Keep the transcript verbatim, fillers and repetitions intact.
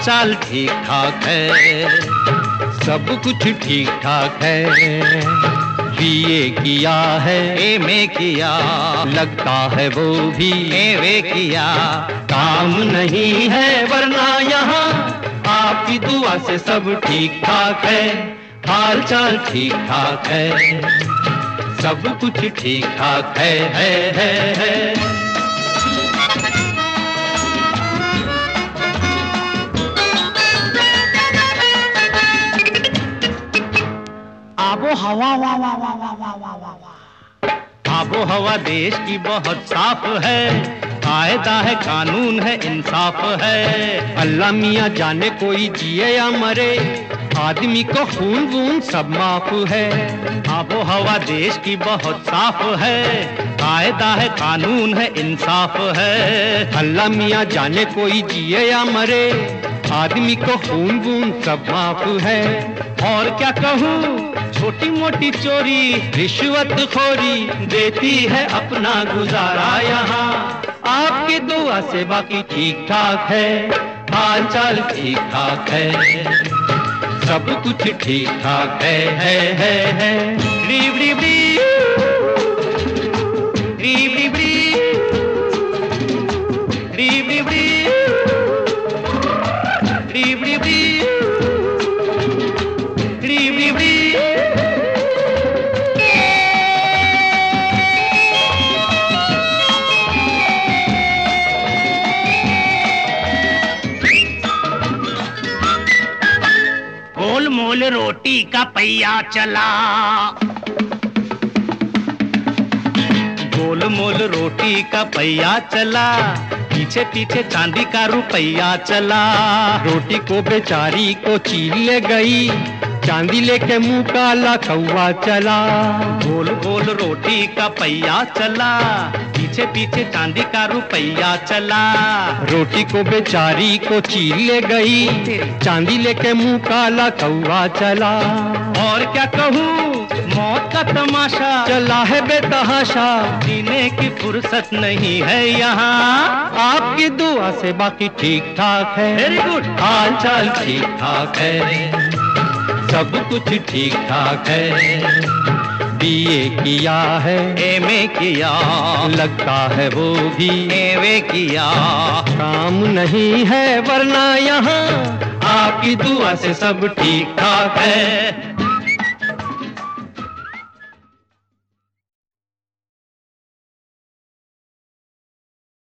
चाल ठीक ठाक है, सब कुछ ठीक ठाक है। बीए किया है, एमए किया, लगता है वो भी एवे किया। काम नहीं है वरना यहाँ आपकी दुआ से सब ठीक ठाक है, हाल चाल ठीक ठाक है, सब कुछ ठीक ठाक है, है, है, है। आबो हवा वाह वाह वाह वाह वाह वाह वाह वाह। आबो हवा देश की बहुत साफ है, कायदा है, कानून है, इंसाफ है। अल्लाह मियाँ जाने कोई जिए या मरे, आदमी को खून वून सब माफ है। आबो हवा देश की बहुत साफ है, कायदा है, कानून है, इंसाफ है। अल्लाह मियाँ जाने कोई जिए या मरे, आदमी को खून वून सब माफ है। और क्या कहूँ, छोटी मोटी चोरी रिश्वत खोरी देती है अपना गुजारा यहाँ। आपकी दुआ से बाकी ठीक ठाक है, हाल चाल ठीक ठाक है, सब कुछ ठीक ठाक है, है, है, है। रीब रीब रीब रीब रीब रीब रीब रीब रीब गोल मोल रोटी का पहिया चला, गोल मोल रोटी का पहिया चला, पीछे पीछे चांदी का रुपया चला। रोटी को बेचारी को चीर ले गई, चांदी लेके मुंह काला कौवा चला। गोल गोल रोटी का पहिया चला, पीछे पीछे चांदी का रुपया चला। रोटी को बेचारी को चीर ले गई, चांदी लेके मुंह काला कौवा चला। और क्या कहूँ, मौत का तमाशा चला है बेतहाशा, जीने की फुर्सत नहीं है यहाँ। आपकी दुआ से बाकी ठीक ठाक है, वेरी गुड, हाल चाल ठीक ठाक है, सब कुछ ठीक ठाक है। बीए किया है, एमए किया, लगता है वो भी एवे किया। काम नहीं है वरना यहाँ आपकी दुआ से सब ठीक ठाक है।